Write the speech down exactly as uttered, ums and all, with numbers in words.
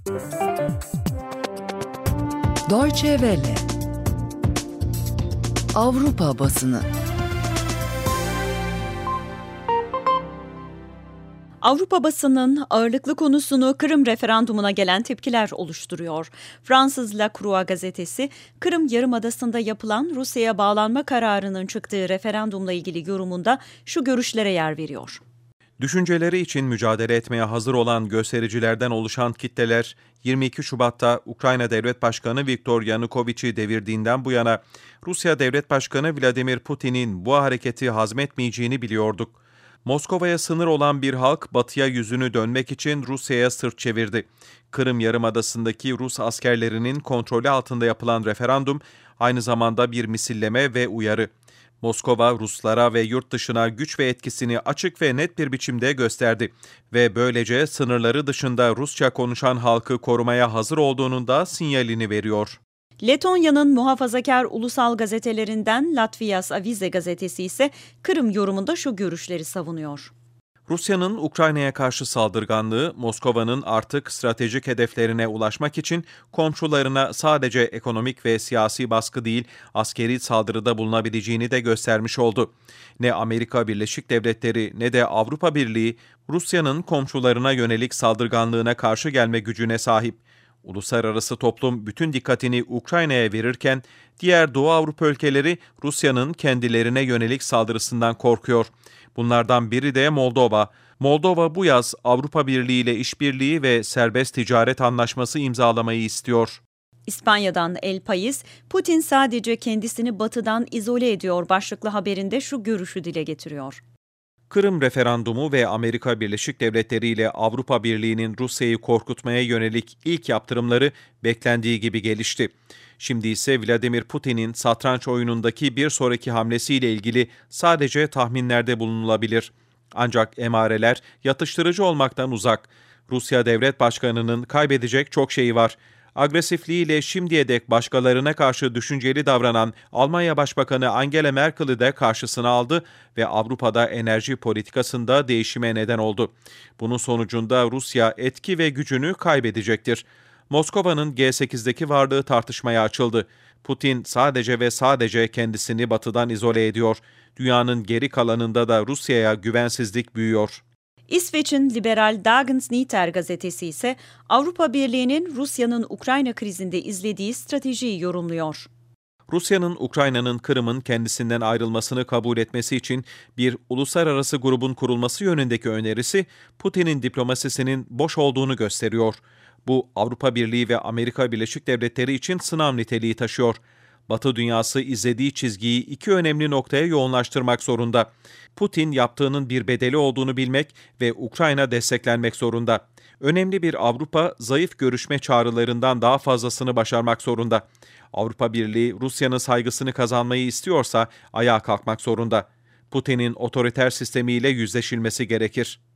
Deutsche Welle. Avrupa basını. Avrupa basının ağırlıklı konusunu Kırım referandumuna gelen tepkiler oluşturuyor. Fransız La Croix gazetesi, Kırım Yarımadası'nda yapılan Rusya'ya bağlanma kararının çıktığı referandumla ilgili yorumunda şu görüşlere yer veriyor. Düşünceleri için mücadele etmeye hazır olan göstericilerden oluşan kitleler, yirmi iki Şubat'ta Ukrayna Devlet Başkanı Viktor Yanukovych'i devirdiğinden bu yana Rusya Devlet Başkanı Vladimir Putin'in bu hareketi hazmetmeyeceğini biliyorduk. Moskova'ya sınır olan bir halk batıya yüzünü dönmek için Rusya'ya sırt çevirdi. Kırım Yarımadası'ndaki Rus askerlerinin kontrolü altında yapılan referandum aynı zamanda bir misilleme ve uyarı. Moskova, Ruslara ve yurt dışına güç ve etkisini açık ve net bir biçimde gösterdi ve böylece sınırları dışında Rusça konuşan halkı korumaya hazır olduğunun da sinyalini veriyor. Letonya'nın muhafazakar ulusal gazetelerinden Latvijas Avize gazetesi ise Kırım yorumunda şu görüşleri savunuyor. Rusya'nın Ukrayna'ya karşı saldırganlığı, Moskova'nın artık stratejik hedeflerine ulaşmak için komşularına sadece ekonomik ve siyasi baskı değil, askeri saldırıda bulunabileceğini de göstermiş oldu. Ne Amerika Birleşik Devletleri ne de Avrupa Birliği, Rusya'nın komşularına yönelik saldırganlığına karşı gelme gücüne sahip. Uluslararası toplum bütün dikkatini Ukrayna'ya verirken, diğer Doğu Avrupa ülkeleri Rusya'nın kendilerine yönelik saldırısından korkuyor. Bunlardan biri de Moldova. Moldova bu yaz Avrupa Birliği ile işbirliği ve serbest ticaret anlaşması imzalamayı istiyor. İspanya'dan El País, Putin sadece kendisini batıdan izole ediyor başlıklı haberinde şu görüşü dile getiriyor. Kırım referandumu ve Amerika Birleşik Devletleri ile Avrupa Birliği'nin Rusya'yı korkutmaya yönelik ilk yaptırımları beklendiği gibi gelişti. Şimdi ise Vladimir Putin'in satranç oyunundaki bir sonraki hamlesiyle ilgili sadece tahminlerde bulunulabilir. Ancak emareler yatıştırıcı olmaktan uzak. Rusya Devlet Başkanı'nın kaybedecek çok şeyi var. Agresifliğiyle şimdiye dek başkalarına karşı düşünceli davranan Almanya Başbakanı Angela Merkel'i de karşısına aldı ve Avrupa'da enerji politikasında değişime neden oldu. Bunun sonucunda Rusya etki ve gücünü kaybedecektir. Moskova'nın G sekizdeki varlığı tartışmaya açıldı. Putin sadece ve sadece kendisini batıdan izole ediyor. Dünyanın geri kalanında da Rusya'ya güvensizlik büyüyor. İsveç'in liberal Dagens Nyheter gazetesi ise Avrupa Birliği'nin Rusya'nın Ukrayna krizinde izlediği stratejiyi yorumluyor. Rusya'nın Ukrayna'nın Kırım'ın kendisinden ayrılmasını kabul etmesi için bir uluslararası grubun kurulması yönündeki önerisi Putin'in diplomasisinin boş olduğunu gösteriyor. Bu Avrupa Birliği ve Amerika Birleşik Devletleri için sınav niteliği taşıyor. Batı dünyası izlediği çizgiyi iki önemli noktaya yoğunlaştırmak zorunda. Putin yaptığının bir bedeli olduğunu bilmek ve Ukrayna desteklenmek zorunda. Önemli bir Avrupa, zayıf görüşme çağrılarından daha fazlasını başarmak zorunda. Avrupa Birliği, Rusya'nın saygısını kazanmayı istiyorsa ayağa kalkmak zorunda. Putin'in otoriter sistemiyle yüzleşilmesi gerekir.